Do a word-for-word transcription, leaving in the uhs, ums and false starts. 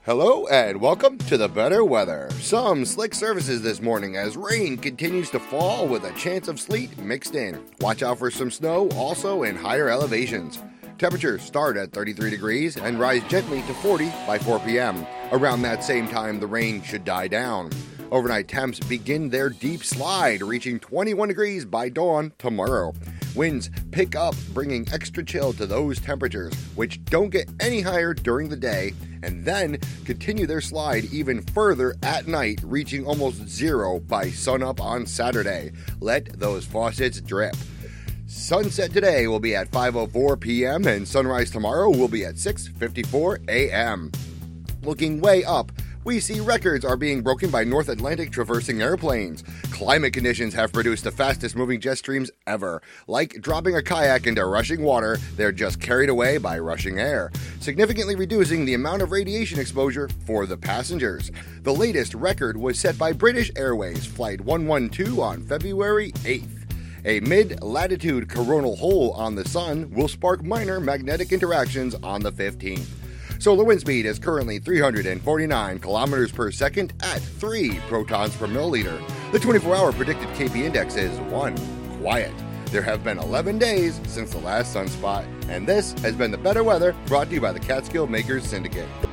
Hello and welcome to the better weather. Some slick surfaces this morning as rain continues to fall with a chance of sleet mixed in. Watch out for some snow also in higher elevations. Temperatures start at thirty-three degrees and rise gently to forty by four p.m. Around that same time, the rain should die down. Overnight temps begin their deep slide, reaching twenty-one degrees by dawn tomorrow. Winds pick up, bringing extra chill to those temperatures, which don't get any higher during the day, and then continue their slide even further at night, reaching almost zero by sunup on Saturday. Let those faucets drip. Sunset today will be at five oh four p.m. and sunrise tomorrow will be at six fifty-four a.m. Looking way up, we see records are being broken by North Atlantic traversing airplanes. Climate conditions have produced the fastest moving jet streams ever. Like dropping a kayak into rushing water, they're just carried away by rushing air, significantly reducing the amount of radiation exposure for the passengers. The latest record was set by British Airways Flight one one two on February eighth. A mid-latitude coronal hole on the sun will spark minor magnetic interactions on the fifteenth. Solar wind speed is currently three hundred forty-nine kilometers per second at three protons per milliliter. The twenty-four hour predicted K P index is one. Quiet. There have been eleven days since the last sunspot, and this has been the better weather brought to you by the Catskill Makers Syndicate.